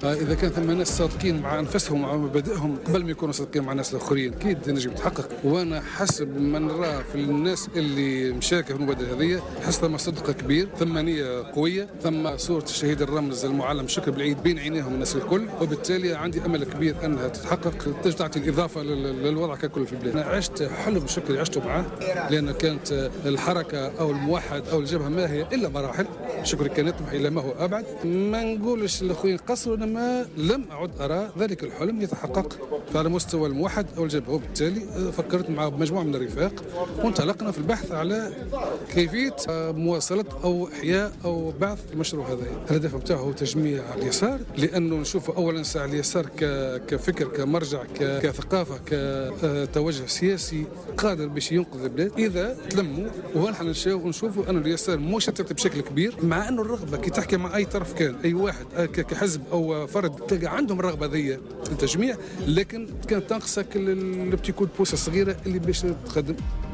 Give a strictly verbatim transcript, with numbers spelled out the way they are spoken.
اذا كان ثم ناس صادقين مع انفسهم ومع مبادئهم قبل ما يكونوا صادقين مع الناس الاخرين اكيد نجم يتحقق. وانا حسب ما نراه في الناس اللي مشاركه في المبادره هذه حس ثم صدق كبير، ثم نيه قويه، ثم صوره الشهيد الرمز المعلم شكر بالعيد بين عينيهم الناس الكل، وبالتالي عندي امل كبير انها تتحقق تعطي الاضافه للوضع ككل في البلاد. انا عشت حلم شكري عشته معاه، لان كانت الحركه او الموحد او الجبهه ما هي الا مراحل. شكري كان يطمح الى ما هو ابعد. ما نقولش الاخوين قصروا، انما لم اعد ارى ذلك الحلم يتحقق على مستوى الموحد او الجبهه، وبالتالي فكرت مع مجموعه من الرفاق وانطلقنا في البحث على كيفيه مواصله او احياء او بعث المشروع هذا. الهدف نتاعو هو تجميع اليسار، لانه نشوف اولا ساعه اليسار كفكر كمرجع كثقافه كتوجه سياسي قادر باش ينقذ البلاد اذا تلموا. ونحن نشوفوا ان اليسار مشتت بشكل كبير، مع انه الرغبه كي تحكي مع اي طرف كان اي واحد كحزب او فرد تلقى عندهم الرغبه ذي التجميع، لكن كانت تنقصك البتي كود بوسه الصغيره اللي باش تقدم.